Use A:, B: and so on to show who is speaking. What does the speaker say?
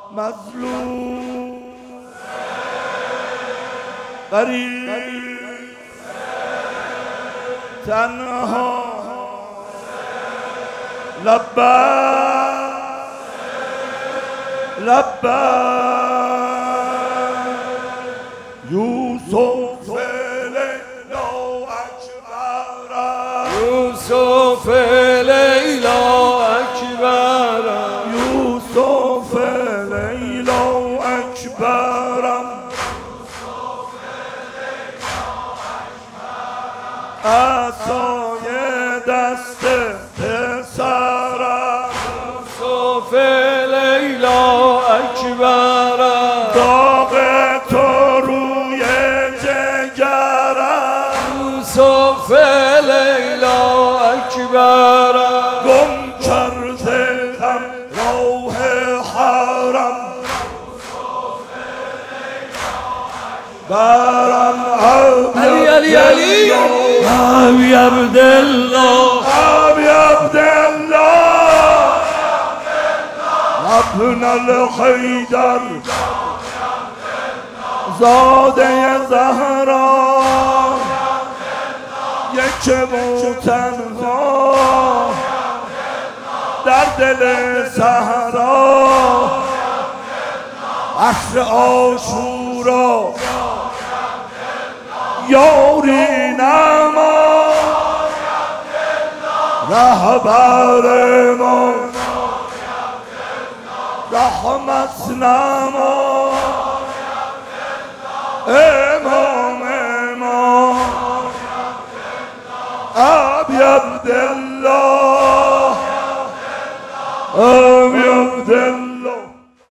A: مظلوم غریب تنها لبیک یوسف لیلا اکبرم
B: یوسف لیلا اکبرم
A: یوسف لیلا اکبرم عصای دست پسرم
B: یوسف لیلا اکبرم
A: داغ تو روی جگرم
B: یوسف لیلا اکبرم
A: گم کرده ام راه حرم برم
B: علی علی علی ابی عبدالله
A: ابی عبدالله ابن الحیدر زاده زهرا یک و تنها در دل صحرا عصر عاشورا یاری نما رهبر ما رحمت نما امام ما ابی عبدالله ابی